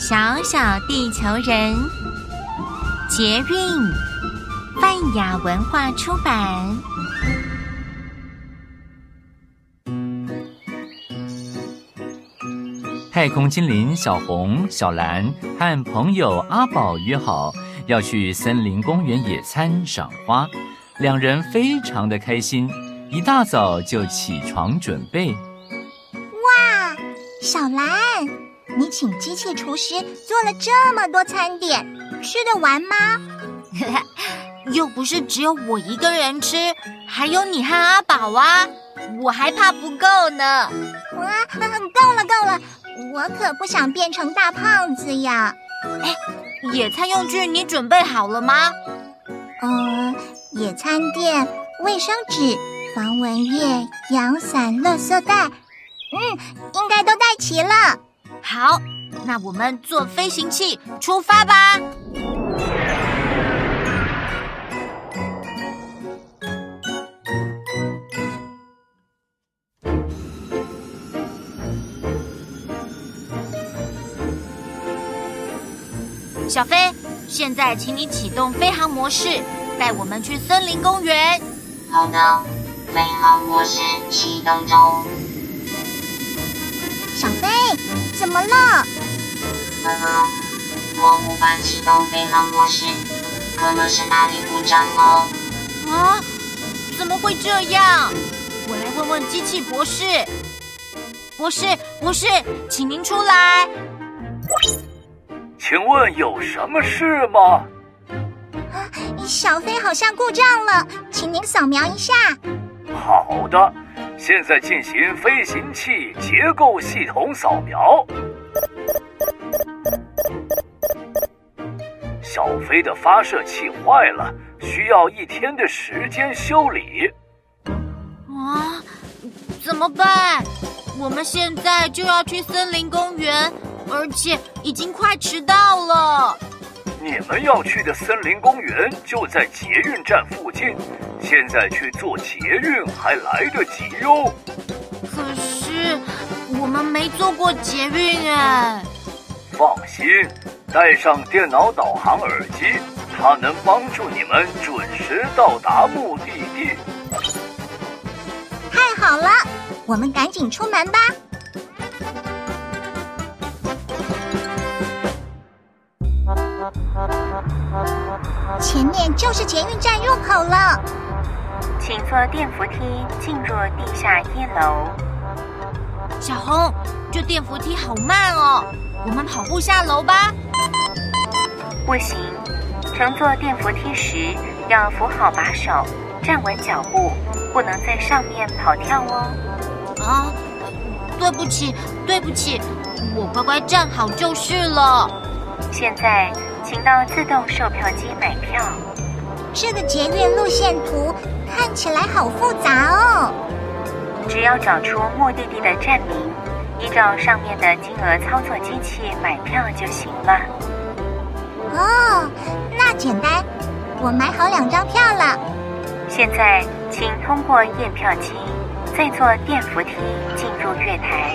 小小地球人，捷运，泛雅文化出版。 太空精灵小红、小蓝和朋友阿宝约好要去森林公园野餐赏花，两人非常的开心，一大早就起床准备。 哇，小蓝，你请机器厨师做了这么多餐点，吃得完吗？ 又不是只有我一个人吃，还有你和阿宝啊，我还怕不够呢。 哇，够了，我可不想变成大胖子呀。 野餐用具你准备好了吗？ 野餐垫、卫生纸、防蚊液、阳伞、垃圾袋，应该都带齐了。 好，那我们坐飞行器出发吧。小飞，现在请你启动飞航模式，带我们去森林公园。 好的，飞航模式启动中。 小飞，怎么了？ 我无法启动飞航模式，可能是哪里故障了。 啊？怎么会这样？我来问问机器博士。博士，请您出来。 请问有什么事吗？ 小飞好像故障了，请您扫描一下。 好的，现在进行飞行器结构系统扫描。小飞的发射器坏了，需要1天的时间修理。 啊，怎么办？我们现在就要去森林公园，而且已经快迟到了。 你们要去的森林公园就在捷运站附近，现在去坐捷运还来得及哟。 可是我们没坐过捷运哎。 放心，带上电脑导航耳机，它能帮助你们准时到达目的地。 太好了，我们赶紧出门吧。前面就是捷运站入口了， 请坐电扶梯进入地下1楼。 小红，这电扶梯好慢哦，我们跑步下楼吧。 不行，乘坐电扶梯时要扶好把手，站稳脚步，不能在上面跑跳哦。 啊，对不起，我乖乖站好就是了。 现在请到自动售票机买票。 这个捷运路线图看起来好复杂哦。 只要找出目的地的站名，依照上面的金额操作机器买票就行了。 哦，那简单，我买好2张票了。 现在请通过验票机，再坐电扶梯进入月台。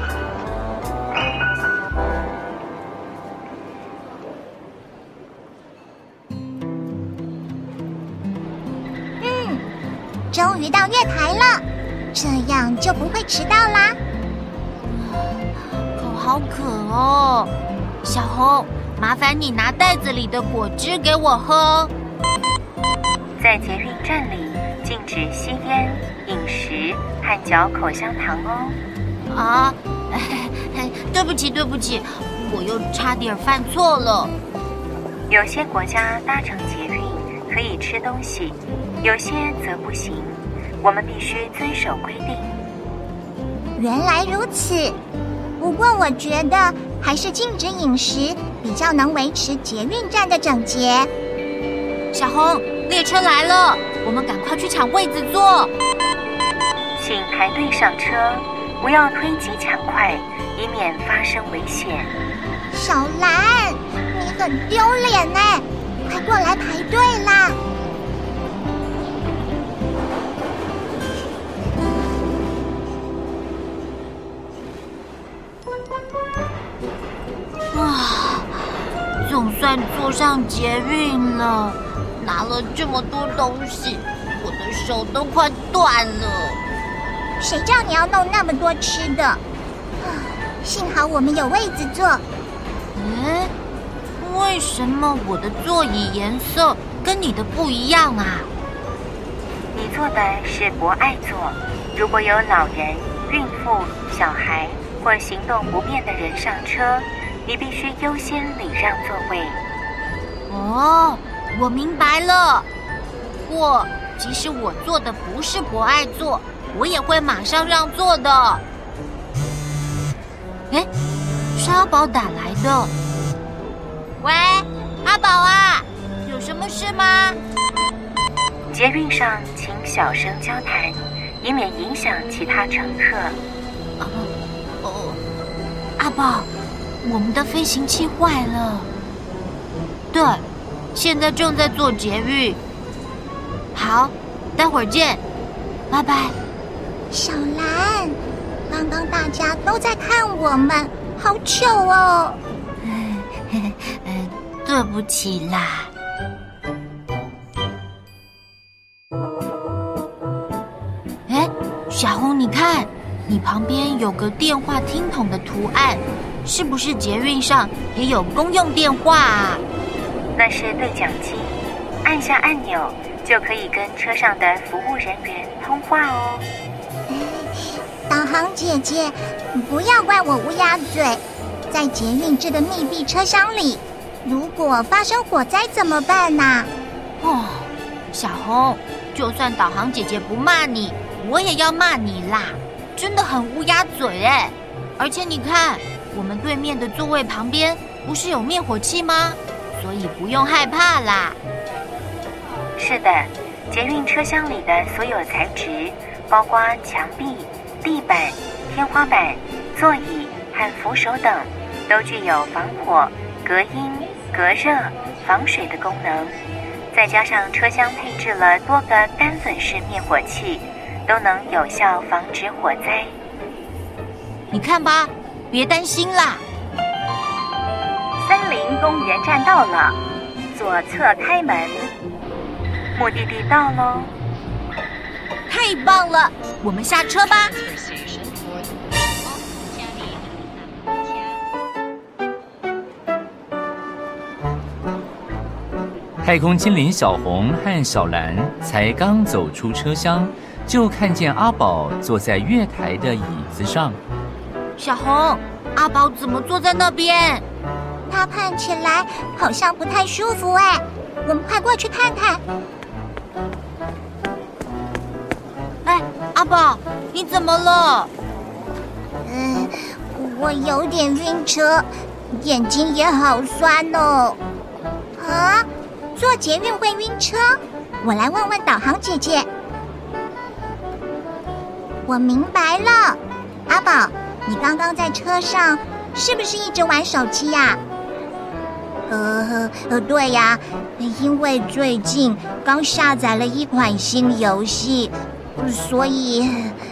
终于到月台了，这样就不会迟到啦。 口好渴哦，小红，麻烦你拿袋子里的果汁给我喝。 在捷运站里禁止吸烟、饮食和嚼口香糖哦。 啊，对不起，我又差点犯错了。 有些国家搭乘捷运可以吃东西，有些则不行，我们必须遵守规定。 原来如此，不过我觉得还是禁止饮食比较能维持捷运站的整洁。 小红，列车来了，我们赶快去抢位子坐。 请排队上车，不要推挤抢快，以免发生危险。 小兰，你很丢脸呢，快过来排队啦！ 哇， 总算坐上捷运了，拿了这么多东西，我的手都快断了。 谁叫你要弄那么多吃的？幸好我们有位子坐。 为什么我的座椅颜色跟你的不一样啊？ 你坐的是博爱座，如果有老人、孕妇、小孩或行动不便的人上车，你必须优先礼让座位。 哦，我明白了。不过，即使我坐的不是博爱座，我也会马上让座的。是阿宝打来的。喂，阿宝啊，有什么事吗？ 捷运上请小声交谈，以免影响其他乘客。 阿宝，我们的飞行器坏了。对，现在正在做捷运。好，待会儿见，拜拜。 小兰，刚刚大家都在看我们，好糗哦。 对不起啦。小红，你看，你旁边有个电话听筒的图案，是不是捷运上也有公用电话啊？ 那是对讲机，按下按钮就可以跟车上的服务人员通话哦。 导航姐姐，不要怪我乌鸦嘴。在捷运这个密闭车厢里，如果发生火灾怎么办啊？ 小红，就算导航姐姐不骂你，我也要骂你啦！真的很乌鸦嘴哎！而且你看，我们对面的座位旁边不是有灭火器吗？所以不用害怕啦。 是的，捷运车厢里的所有材质，包括墙壁、地板、天花板、座椅和扶手等，都具有防火、隔音、隔热、防水的功能。再加上车厢配置了多个单粉式灭火器，都能有效防止火灾。 你看吧，别担心啦。 森林公园站到了，左侧开门。目的地到喽！ 太棒了，我们下车吧。 太空精灵小红和小蓝才刚走出车厢，就看见阿宝坐在月台的椅子上。 小红，阿宝怎么坐在那边？ 他看起来好像不太舒服哎，我们快过去看看。 阿宝，你怎么了？ 我有点晕车，眼睛也好酸哦。啊，坐捷运会晕车？我来问问导航姐姐。我明白了，阿宝，你刚刚在车上是不是一直玩手机呀？对呀，因为最近刚下载了一款新游戏，所以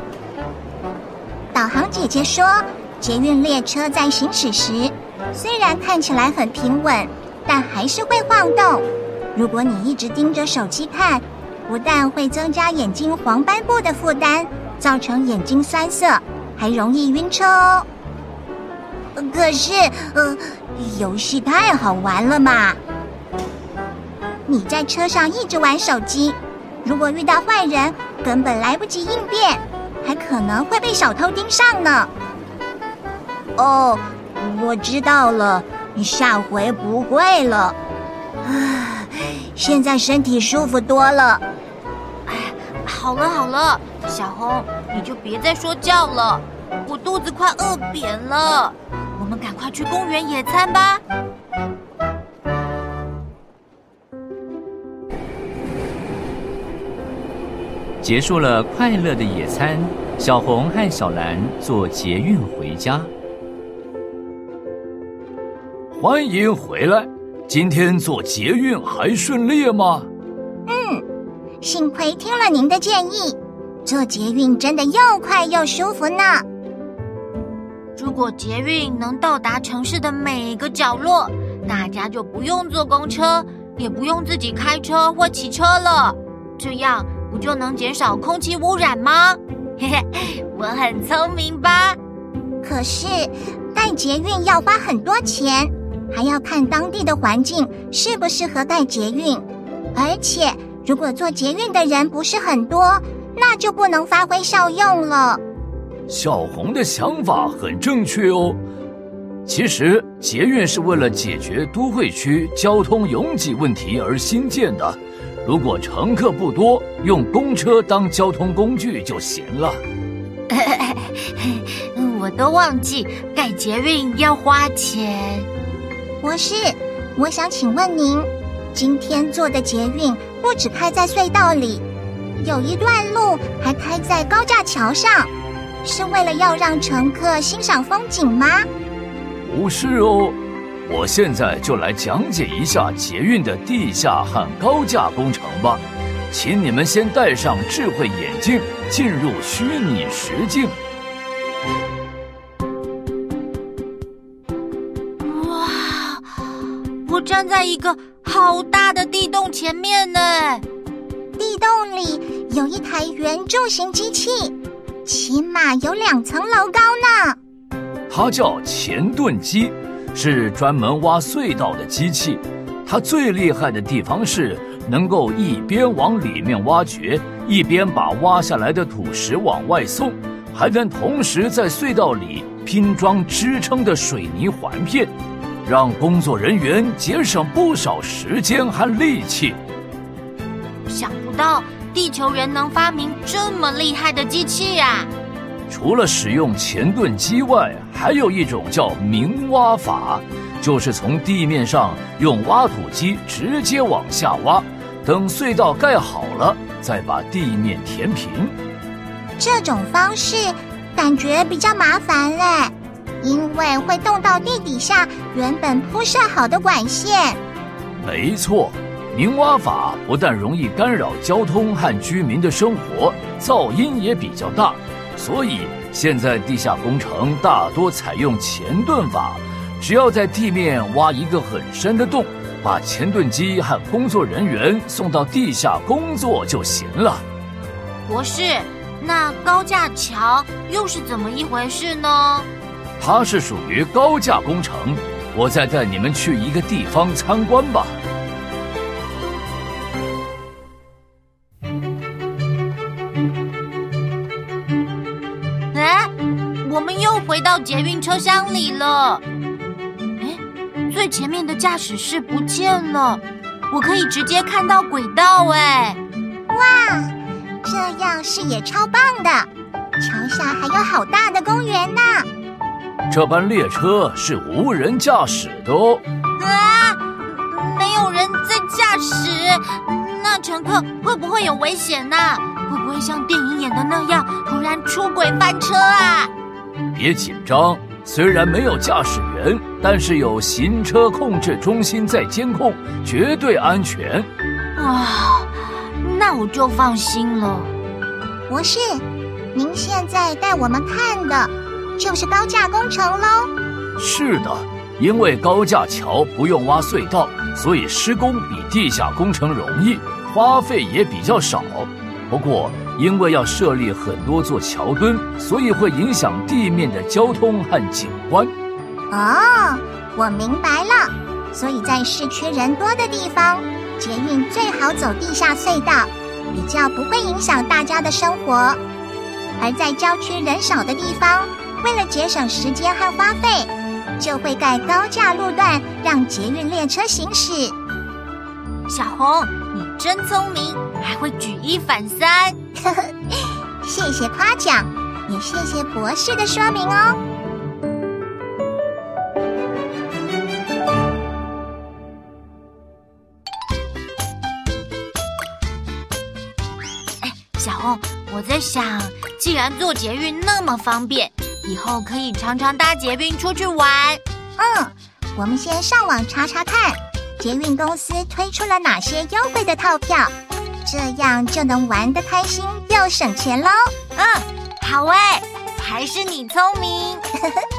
导航姐姐说，捷运列车在行驶时，虽然看起来很平稳，但还是会晃动。如果你一直盯着手机看，不但会增加眼睛黄斑部的负担，造成眼睛酸涩，还容易晕车哦。可是，游戏太好玩了嘛！你在车上一直玩手机，如果遇到坏人，根本来不及应变，还可能会被小偷盯上呢。哦，我知道了，下回不会了。现在身体舒服多了。 好了，小红，你就别再说教了，我肚子快饿扁了。我们赶快去公园野餐吧。 结束了快乐的野餐，小红和小蓝坐捷运回家。 欢迎回来，今天坐捷运还顺利吗？ 幸亏听了您的建议，坐捷运真的又快又舒服呢。 如果捷运能到达城市的每个角落， 大家就不用坐公车，也不用自己开车或骑车了，这样不就能减少空气污染吗？嘿嘿，我很聪明吧？ 可是盖捷运要花很多钱，还要看当地的环境适不适合盖捷运，而且如果坐捷运的人不是很多，那就不能发挥效用了。 小红的想法很正确哦。其实捷运是为了解决都会区交通拥挤问题而新建的，如果乘客不多，用公车当交通工具就行了。 我都忘记盖捷运要花钱。 博士，我想请问您，今天坐的捷运不只开在隧道里，有一段路还开在高架桥上，是为了要让乘客欣赏风景吗？ 不是哦，我现在就来讲解一下捷运的地下和高架工程吧。请你们先戴上智慧眼镜，进入虚拟实境。 哇，我站在一个好大的地洞前面呢。 地洞里有一台圆柱形机器，起码有2层楼高呢。 它叫前盾机，是专门挖隧道的机器。它最厉害的地方是能够一边往里面挖掘，一边把挖下来的土石往外送，还能同时在隧道里拼装支撑的水泥环片，让工作人员节省不少时间和力气。 想不到地球人能发明这么厉害的机器啊！ 除了使用前盾机外，还有一种叫明挖法，就是从地面上用挖土机直接往下挖，等隧道盖好了，再把地面填平。 这种方式感觉比较麻烦嘞，因为会动到地底下原本铺设好的管线。 没错，明挖法不但容易干扰交通和居民的生活，噪音也比较大，所以现在地下工程大多采用前盾法，只要在地面挖一个很深的洞，把前盾机和工作人员送到地下工作就行了。 博士，那高架桥又是怎么一回事呢？ 它是属于高架工程，我再带你们去一个地方参观吧。 我们又回到捷运车厢里了。最前面的驾驶室不见了，我可以直接看到轨道哎！ 哇，这样视野超棒的，桥下还有好大的公园呢。 这班列车是无人驾驶的哦。 啊，没有人在驾驶，那乘客会不会有危险呢？会不会像电影演的那样突然出轨翻车啊？ 别紧张，虽然没有驾驶员，但是有行车控制中心在监控，绝对安全。 啊，那我就放心了。 博士，您现在带我们看的就是高架工程咯？ 是的，因为高架桥不用挖隧道，所以施工比地下工程容易，花费也比较少。不过因为要设立很多座桥墩，所以会影响地面的交通和景观。 哦，我明白了，所以在市区人多的地方，捷运最好走地下隧道，比较不会影响大家的生活。而在郊区人少的地方，为了节省时间和花费，就会盖高架路段，让捷运列车行驶。 小红，你真聪明，还会举一反三。 谢谢夸奖，也谢谢博士的说明哦。 小红，我在想，既然坐捷运那么方便，以后可以常常搭捷运出去玩。 我们先上网查查看，捷运公司推出了哪些优惠的套票，这样就能玩得开心又省钱咯。 好哎，还是你聪明。